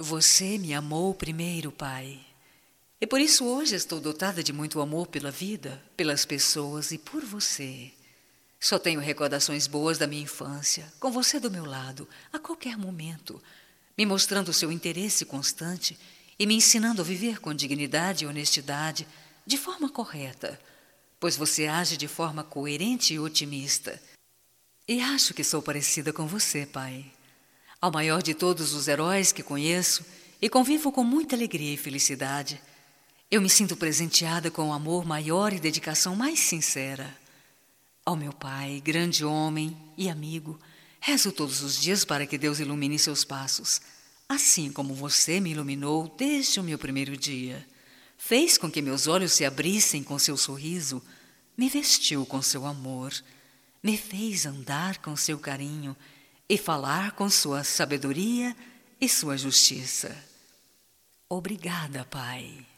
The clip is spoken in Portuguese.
Você me amou primeiro, Pai. E por isso hoje estou dotada de muito amor pela vida, pelas pessoas e por você. Só tenho recordações boas da minha infância, com você do meu lado, a qualquer momento, me mostrando seu interesse constante e me ensinando a viver com dignidade e honestidade, de forma correta, pois você age de forma coerente e otimista. E acho que sou parecida com você, Pai. Ao maior de todos os heróis que conheço e convivo com muita alegria e felicidade, eu me sinto presenteada com o amor maior e dedicação mais sincera. Ao meu pai, grande homem e amigo, rezo todos os dias para que Deus ilumine seus passos, assim como você me iluminou desde o meu primeiro dia. Fez com que meus olhos se abrissem com seu sorriso, me vestiu com seu amor, me fez andar com seu carinho e falar com sua sabedoria e sua justiça. Obrigada, Pai.